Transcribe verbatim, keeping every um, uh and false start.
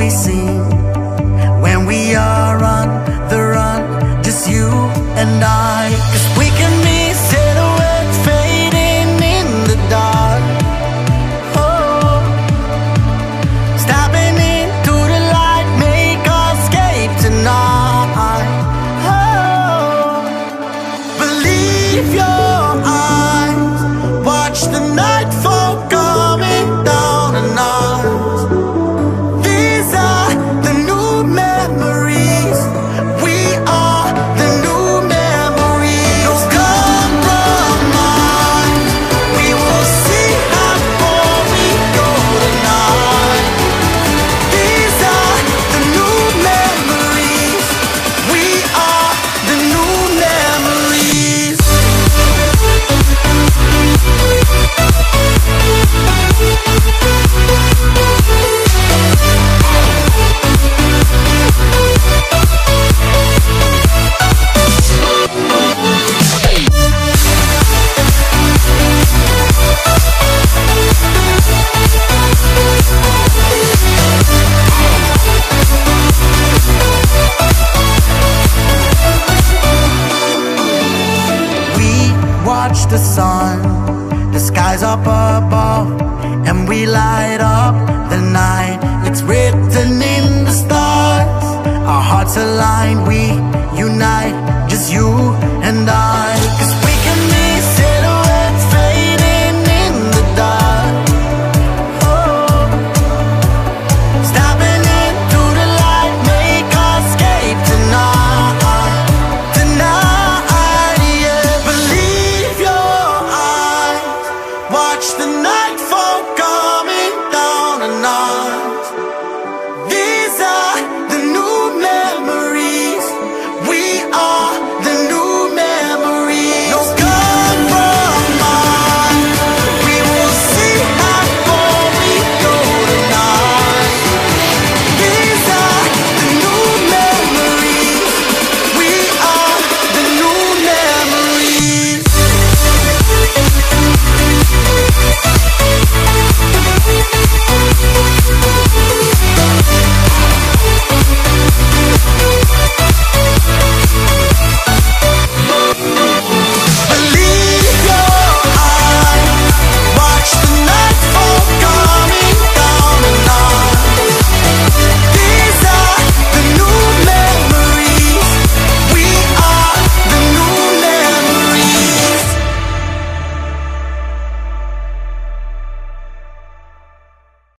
may seem. When we are on the run, just you and I. 'Cause we can be silhouettes fading in the dark. Oh, stepping into the light, make us escape tonight. Oh, believe your eyes, watch the nightfall coming down and us. These are the new memories. We are the new memories. No compromise. We will see how far we go tonight. These are the new memories. We are the new memories. We watch the sun, the skies up above, and we light up the night. It's written in the stars. Our hearts align, we unite, just you and I. 'Cause we can be silhouettes fading in the dark. Oh, stepping into the light, make us escape tonight. Tonight, yeah. Believe your eyes, watch the nightfall coming down and on.